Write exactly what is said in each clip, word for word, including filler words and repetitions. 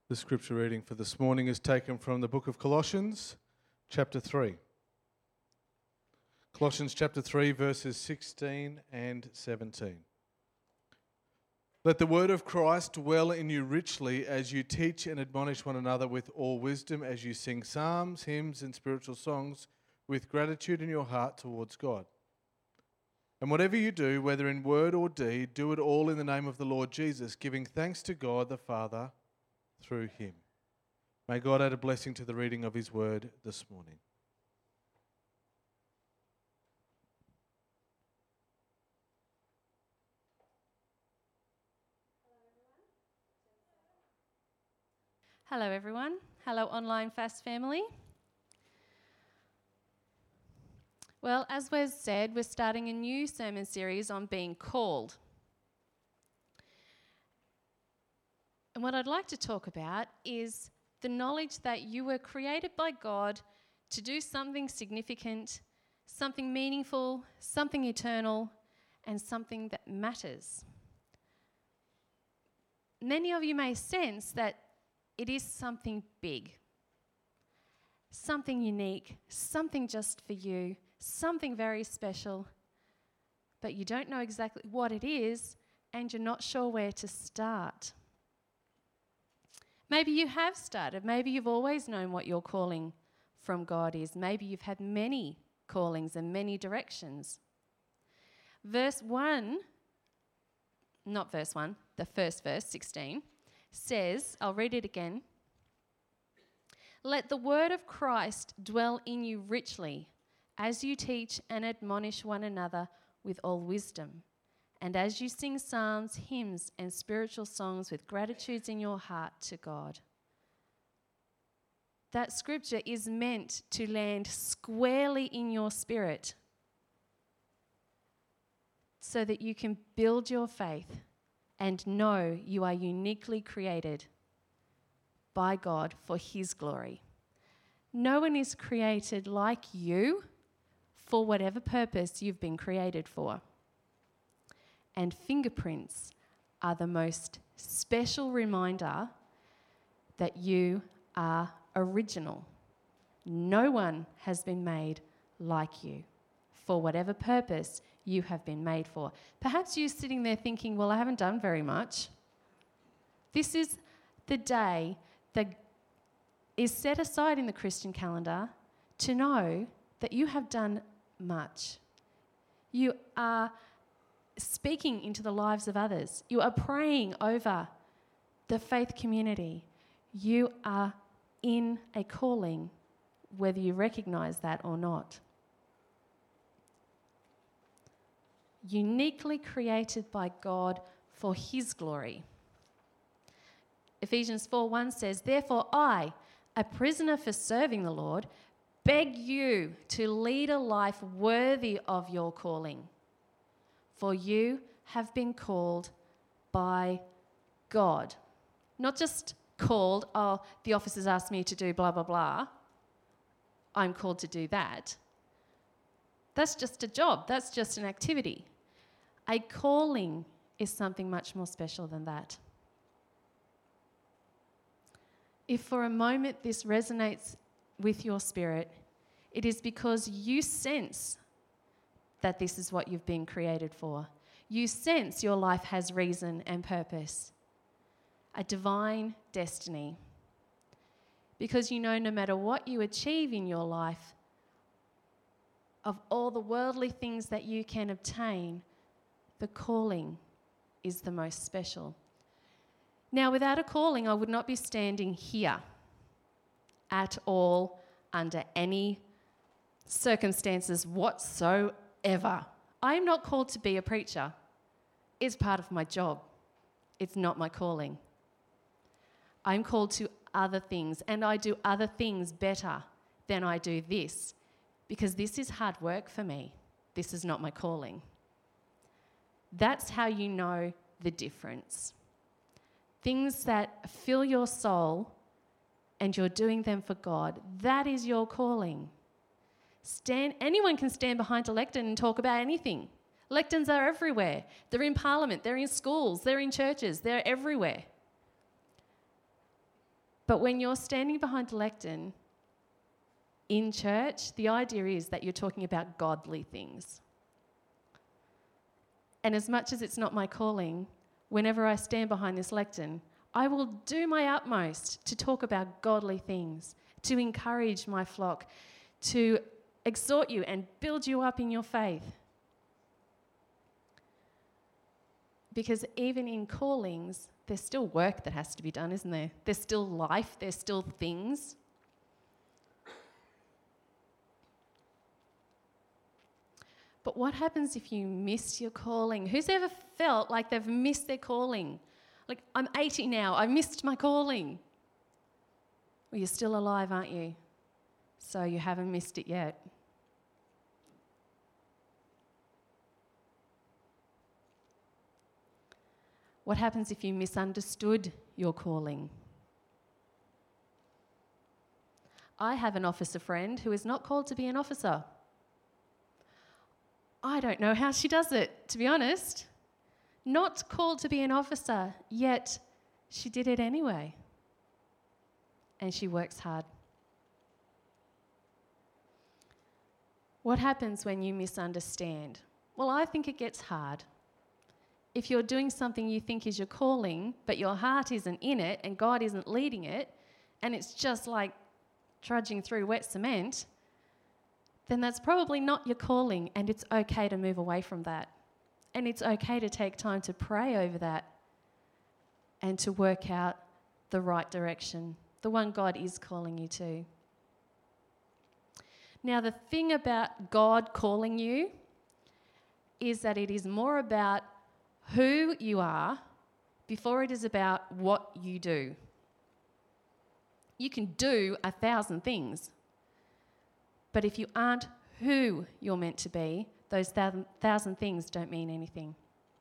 The scripture reading for this morning is taken from the book of Colossians, chapter three. Colossians chapter three, verses sixteen and seventeen. Let the word of Christ dwell in you richly as you teach and admonish one another with all wisdom, as you sing psalms, hymns, and spiritual songs with gratitude in your heart towards God. And whatever you do, whether in word or deed, do it all in the name of the Lord Jesus, giving thanks to God the Father through him. May God add a blessing to the reading of his word this morning. Hello everyone. Hello online Fast family. Well, as Wes said, we're starting a new sermon series on being called. And what I'd like to talk about is the knowledge that you were created by God to do something significant, something meaningful, something eternal, and something that matters. Many of you may sense that it is something big, something unique, something just for you, something very special, but you don't know exactly what it is and you're not sure where to start. Maybe you have started. Maybe you've always known what your calling from God is. Maybe you've had many callings and many directions. Verse one, not verse one, the first verse, sixteen, says, I'll read it again. Let the word of Christ dwell in you richly as you teach and admonish one another with all wisdom, and as you sing psalms, hymns, and spiritual songs with gratitudes in your heart to God. That scripture is meant to land squarely in your spirit so that you can build your faith and know you are uniquely created by God for his glory. No one is created like you for whatever purpose you've been created for. And fingerprints are the most special reminder that you are original. No one has been made like you for whatever purpose you have been made for. Perhaps you're sitting there thinking, well, I haven't done very much. This is the day that is set aside in the Christian calendar to know that you have done much. You are speaking into the lives of others. You are praying over the faith community. You are in a calling, whether you recognize that or not. Uniquely created by God for his glory. Ephesians four one says, therefore I, a prisoner for serving the Lord, beg you to lead a life worthy of your calling. For you have been called by God. Not just called, oh, the officers asked me to do blah, blah, blah. I'm called to do that. That's just a job. That's just an activity. A calling is something much more special than that. If for a moment this resonates with your spirit, it is because you sense that this is what you've been created for. You sense your life has reason and purpose, a divine destiny. Because you know no matter what you achieve in your life, of all the worldly things that you can obtain, the calling is the most special. Now, without a calling, I would not be standing here at all under any circumstances whatsoever. Ever. I am not called to be a preacher. It's part of my job. It's not my calling. I'm called to other things, and I do other things better than I do this, because this is hard work for me. This is not my calling. That's how you know the difference. Things that fill your soul and you're doing them for God, that is your calling. Stand, anyone can stand behind a lectern and talk about anything. Lecterns are everywhere. They're in Parliament, they're in schools, they're in churches, they're everywhere. But when you're standing behind a lectern in church, the idea is that you're talking about godly things. And as much as it's not my calling, whenever I stand behind this lectern, I will do my utmost to talk about godly things, to encourage my flock, to exhort you and build you up in your faith. Because even in callings, there's still work that has to be done, isn't there? There's still life, there's still things. But what happens if you miss your calling? Who's ever felt like they've missed their calling? Like, I'm eighty now, I missed my calling. Well, you're still alive, aren't you? So you haven't missed it yet. What happens if you misunderstood your calling? I have an officer friend who is not called to be an officer. I don't know how she does it, to be honest. Not called to be an officer, yet she did it anyway. And she works hard. What happens when you misunderstand? Well, I think it gets hard. If you're doing something you think is your calling, but your heart isn't in it and God isn't leading it, and it's just like trudging through wet cement, then that's probably not your calling, and it's okay to move away from that. And it's okay to take time to pray over that and to work out the right direction, the one God is calling you to. Now, the thing about God calling you is that it is more about who you are before it is about what you do. You can do a thousand things, but if you aren't who you're meant to be, those thousand, thousand things don't mean anything.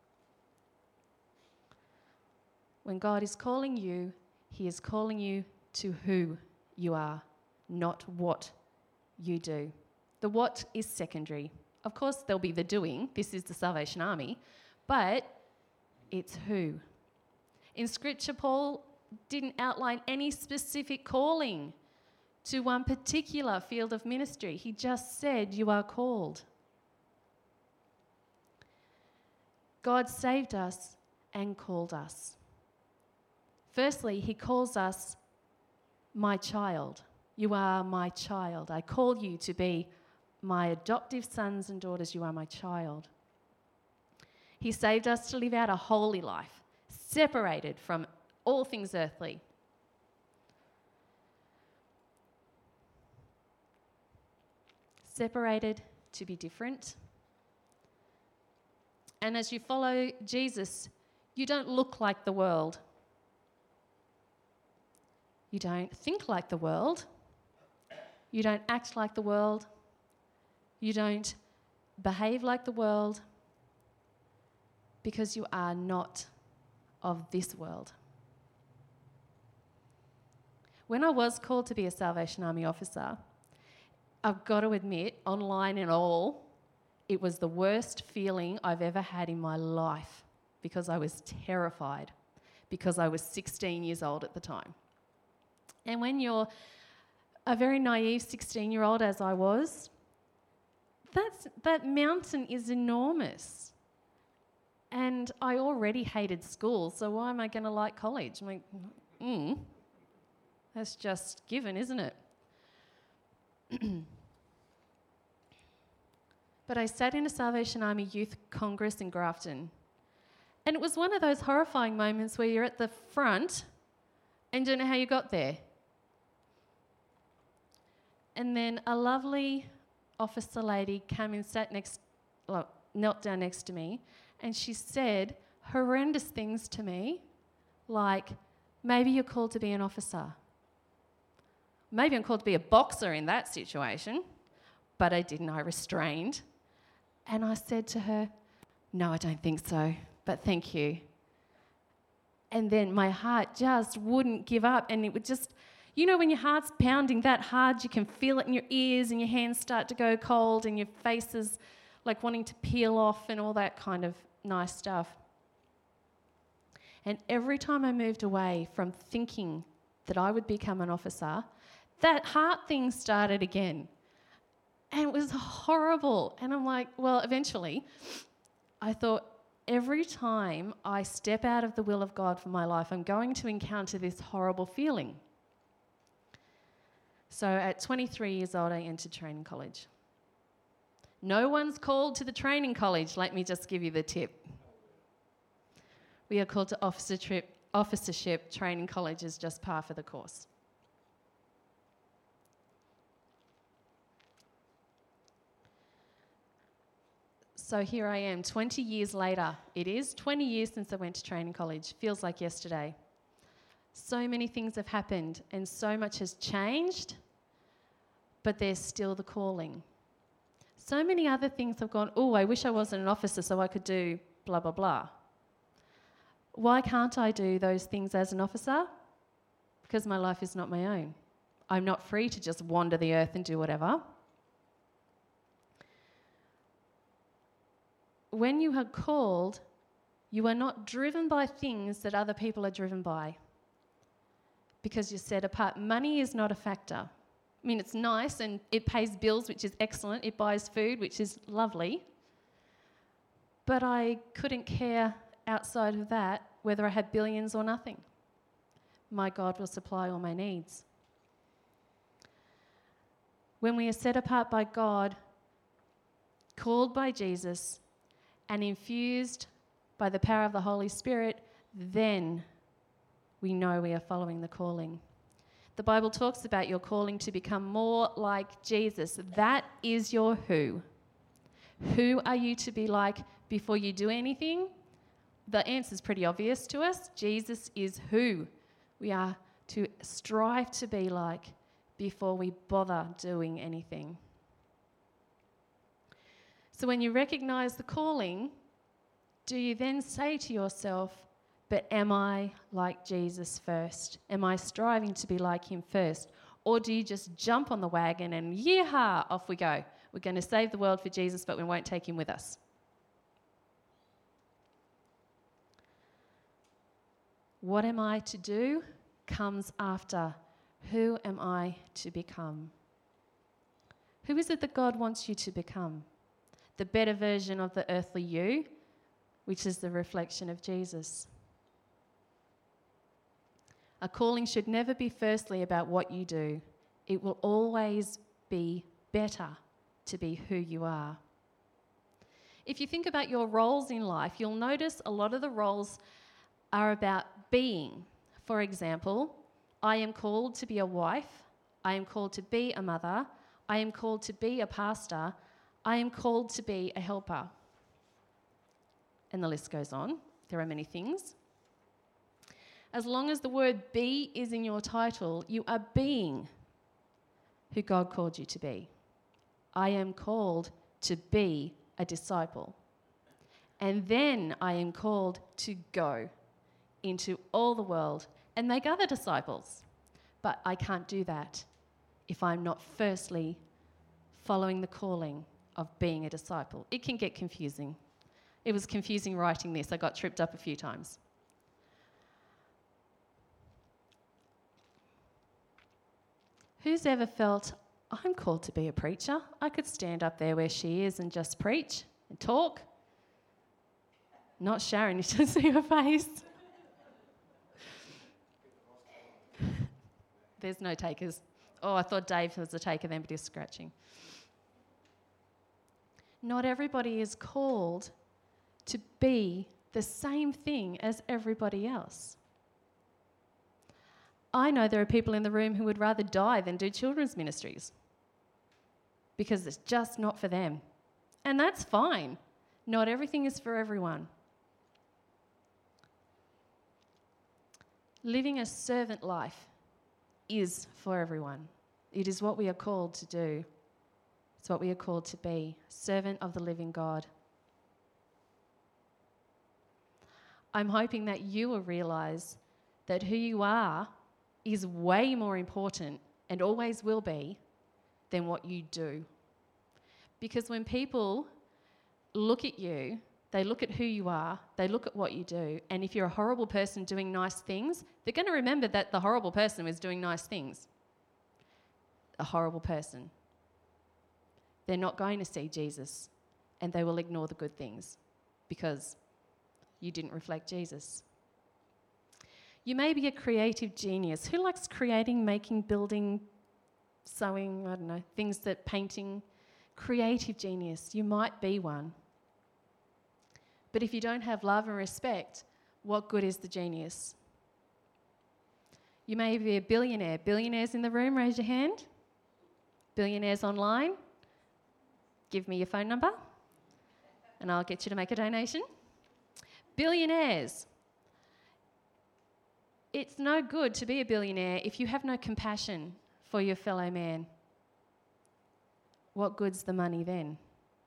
When God is calling you, he is calling you to who you are, not what you do. The what is secondary. Of course, there'll be the doing. This is the Salvation Army. But it's who. In Scripture, Paul didn't outline any specific calling to one particular field of ministry. He just said, you are called. God saved us and called us. Firstly, he calls us my child. You are my child. I call you to be my adoptive sons and daughters. You are my child. He saved us to live out a holy life, separated from all things earthly. Separated to be different. And as you follow Jesus, you don't look like the world. You don't think like the world. You don't act like the world. You don't behave like the world, because you are not of this world. When I was called to be a Salvation Army officer, I've got to admit, online and all, it was the worst feeling I've ever had in my life, because I was terrified, because I was sixteen years old at the time. And when you're a very naive sixteen-year-old, as I was, that's, that mountain is enormous. And I already hated school, so why am I going to like college? I'm like, mm, that's just given, isn't it? But I sat in a Salvation Army Youth Congress in Grafton, and it was one of those horrifying moments where you're at the front and don't know how you got there. And then a lovely officer lady came and sat next, well, knelt down next to me, and she said horrendous things to me, like, maybe you're called to be an officer. Maybe I'm called to be a boxer in that situation, but I didn't. I restrained. And I said to her, no, I don't think so, but thank you. And then my heart just wouldn't give up, and it would just, you know, when your heart's pounding that hard, you can feel it in your ears and your hands start to go cold and your face is like wanting to peel off and all that kind of nice stuff. And every time I moved away from thinking that I would become an officer, that heart thing started again. And it was horrible. And I'm like, well, eventually, I thought, every time I step out of the will of God for my life, I'm going to encounter this horrible feeling. So at twenty-three years old, I entered training college. No one's called to the training college. Let me just give you the tip. We are called to officership. Officership. Training college is just par for the course. So here I am, twenty years later. It is twenty years since I went to training college. Feels like yesterday. So many things have happened and so much has changed, but there's still the calling. So many other things have gone, oh, I wish I wasn't an officer so I could do blah, blah, blah. Why can't I do those things as an officer? Because my life is not my own. I'm not free to just wander the earth and do whatever. When you are called, you are not driven by things that other people are driven by, because you're set apart. Money is not a factor. I mean, it's nice and it pays bills, which is excellent. It buys food, which is lovely. But I couldn't care outside of that whether I had billions or nothing. My God will supply all my needs. When we are set apart by God, called by Jesus, and infused by the power of the Holy Spirit, then we know we are following the calling. The Bible talks about your calling to become more like Jesus. That is your who. Who are you to be like before you do anything? The answer is pretty obvious to us. Jesus is who we are to strive to be like before we bother doing anything. So when you recognize the calling, do you then say to yourself, but am I like Jesus first? Am I striving to be like him first? Or do you just jump on the wagon and yeehaw, off we go? We're going to save the world for Jesus, but we won't take him with us. What am I to do comes after. Who am I to become? Who is it that God wants you to become? The better version of the earthly you, which is the reflection of Jesus. A calling should never be firstly about what you do. It will always be better to be who you are. If you think about your roles in life, you'll notice a lot of the roles are about being. For example, I am called to be a wife. I am called to be a mother. I am called to be a pastor. I am called to be a helper. And the list goes on. There are many things. As long as the word be is in your title, you are being who God called you to be. I am called to be a disciple. And then I am called to go into all the world and make other disciples. But I can't do that if I'm not firstly following the calling of being a disciple. It can get confusing. It was confusing writing this. I got tripped up a few times. Who's ever felt, I'm called to be a preacher? I could stand up there where she is and just preach and talk. Not Sharon, you should see her face. There's no takers. Oh, I thought Dave was a taker then, but he's scratching. Not everybody is called to be the same thing as everybody else. I know there are people in the room who would rather die than do children's ministries because it's just not for them. And that's fine. Not everything is for everyone. Living a servant life is for everyone. It is what we are called to do. It's what we are called to be, servant of the living God. I'm hoping that you will realise that who you are is way more important and always will be than what you do. Because when people look at you, They look at who you are, they look at what you do, and if you're a horrible person doing nice things, they're going to remember that the horrible person was doing nice things. A horrible person. They're not going to see Jesus, and they will ignore the good things because you didn't reflect Jesus. You may be a creative genius. Who likes creating, making, building, sewing, I don't know, things that painting? Creative genius. You might be one. But if you don't have love and respect, what good is the genius? You may be a billionaire. Billionaires in the room, raise your hand. Billionaires online, give me your phone number and I'll get you to make a donation. Billionaires. It's no good to be a billionaire if you have no compassion for your fellow man. What good's the money then?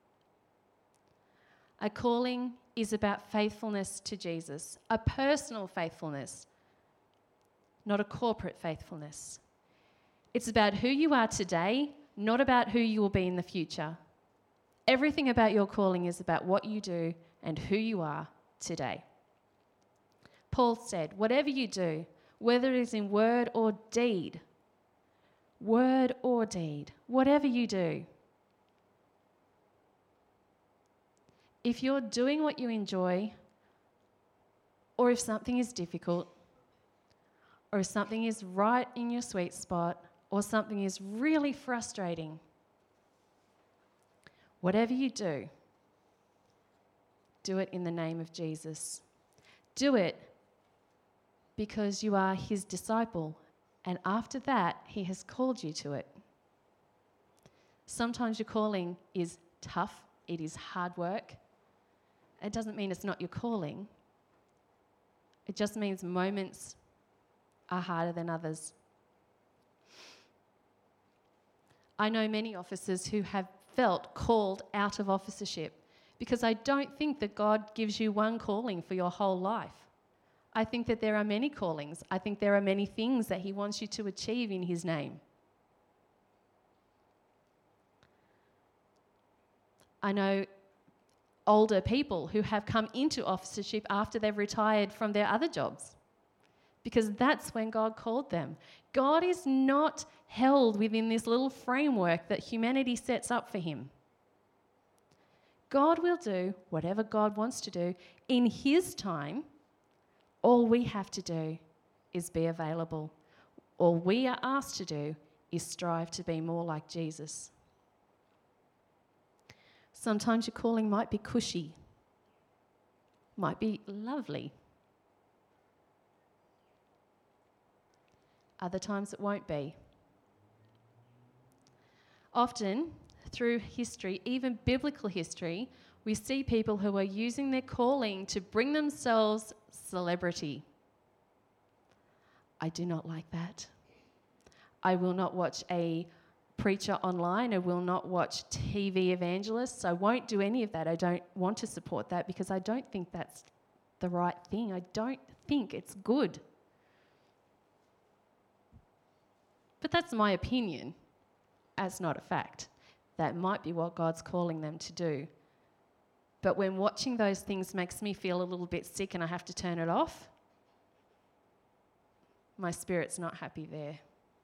A calling is about faithfulness to Jesus, a personal faithfulness, not a corporate faithfulness. It's about who you are today, not about who you will be in the future. Everything about your calling is about what you do and who you are today. Paul said, whatever you do, whether it is in word or deed, word or deed, whatever you do, if you're doing what you enjoy, or if something is difficult, or if something is right in your sweet spot, or something is really frustrating, whatever you do, do it in the name of Jesus. Do it because you are his disciple, and after that, he has called you to it. Sometimes your calling is tough, it is hard work. It doesn't mean it's not your calling. It just means moments are harder than others. I know many officers who have felt called out of officership because I don't think that God gives you one calling for your whole life. I think that there are many callings. I think there are many things that he wants you to achieve in his name. I know older people who have come into officership after they've retired from their other jobs because that's when God called them. God is not held within this little framework that humanity sets up for him. God will do whatever God wants to do in his time. All we have to do is be available. All we are asked to do is strive to be more like Jesus. Sometimes your calling might be cushy, might be lovely. Other times it won't be. Often, through history, even biblical history, we see people who are using their calling to bring themselves celebrity. I do not like that. I will not watch a preacher online. I will not watch T V evangelists. I won't do any of that. I don't want to support that because I don't think that's the right thing. I don't think it's good. But that's my opinion. That's not a fact. That might be what God's calling them to do. But when watching those things makes me feel a little bit sick and I have to turn it off, my spirit's not happy there.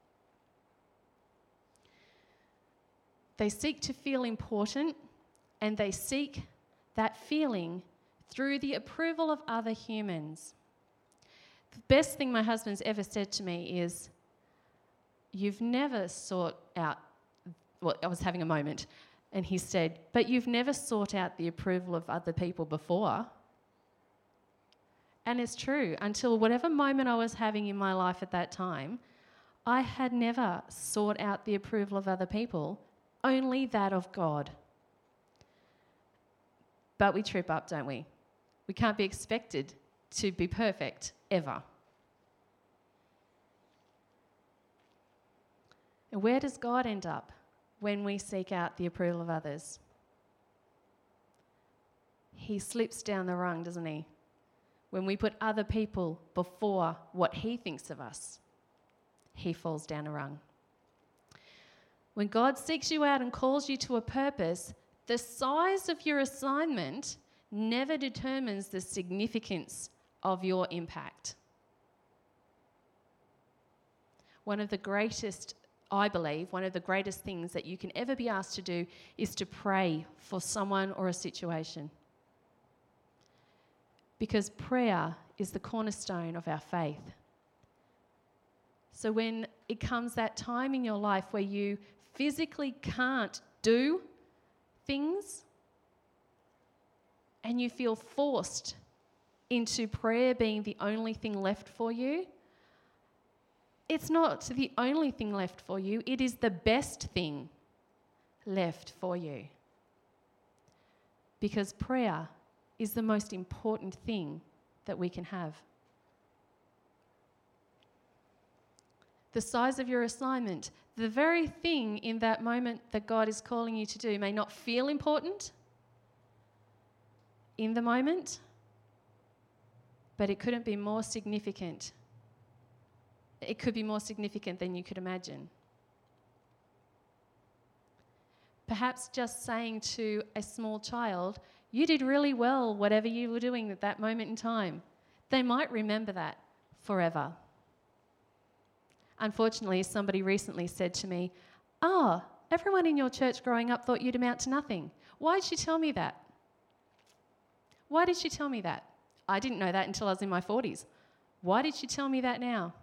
They seek to feel important, and they seek that feeling through the approval of other humans. The best thing my husband's ever said to me is, you've never sought out, well, I was having a moment, and he said, but you've never sought out the approval of other people before. And it's true. Until whatever moment I was having in my life at that time, I had never sought out the approval of other people, only that of God. But we trip up, don't we? We can't be expected to be perfect, ever. And where does God end up when we seek out the approval of others? He slips down the rung, doesn't he? When we put other people before what he thinks of us, he falls down a rung. When God seeks you out and calls you to a purpose, the size of your assignment never determines the significance of your impact. One of the greatest, I believe, one of the greatest things that you can ever be asked to do is to pray for someone or a situation. Because prayer is the cornerstone of our faith. So when it comes that time in your life where you physically can't do things and you feel forced into prayer being the only thing left for you, it's not the only thing left for you, it is the best thing left for you. Because prayer is the most important thing that we can have. The size of your assignment, the very thing in that moment that God is calling you to do may not feel important in the moment, but it couldn't be more significant. It could be more significant than you could imagine. Perhaps just saying to a small child, you did really well, whatever you were doing at that moment in time. They might remember that forever. Unfortunately, somebody recently said to me, oh, everyone in your church growing up thought you'd amount to nothing. Why did she tell me that? Why did she tell me that? I didn't know that until I was in my forties. Why did she tell me that now?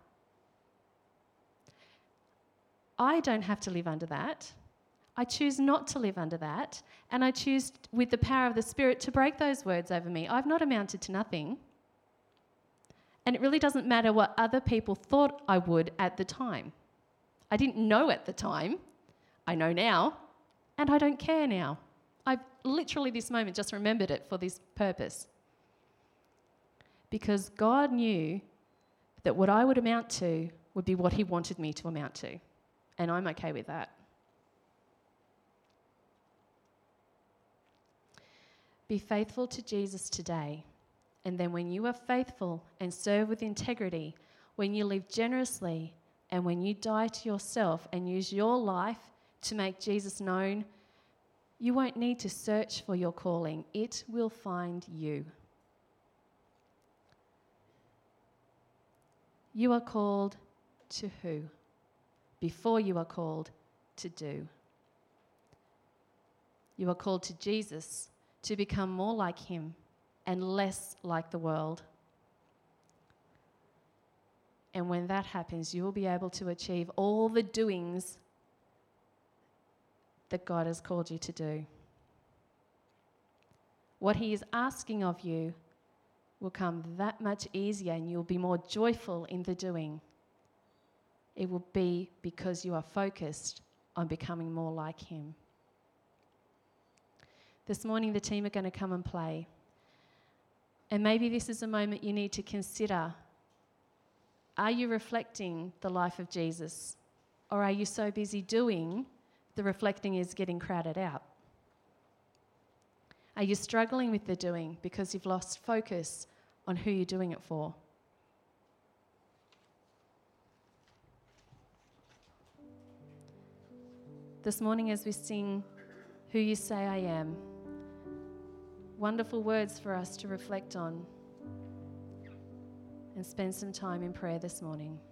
I don't have to live under that. I choose not to live under that, and I choose, with the power of the Spirit, to break those words over me. I've not amounted to nothing. And it really doesn't matter what other people thought I would at the time. I didn't know at the time. I know now, and I don't care now. I've literally this moment just remembered it for this purpose. Because God knew that what I would amount to would be what He wanted me to amount to. And I'm okay with that. Be faithful to Jesus today. And then when you are faithful and serve with integrity, when you live generously, and when you die to yourself and use your life to make Jesus known, you won't need to search for your calling. It will find you. You are called to who? Before you are called to do. You are called to Jesus to become more like Him and less like the world. And when that happens, you will be able to achieve all the doings that God has called you to do. What He is asking of you will come that much easier, and you'll be more joyful in the doing. It will be because you are focused on becoming more like Him. This morning, the team are going to come and play. And maybe this is a moment you need to consider. Are you reflecting the life of Jesus? Or are you so busy doing, the reflecting is getting crowded out? Are you struggling with the doing because you've lost focus on who you're doing it for? This morning as we sing Who You Say I Am, wonderful words for us to reflect on and spend some time in prayer this morning.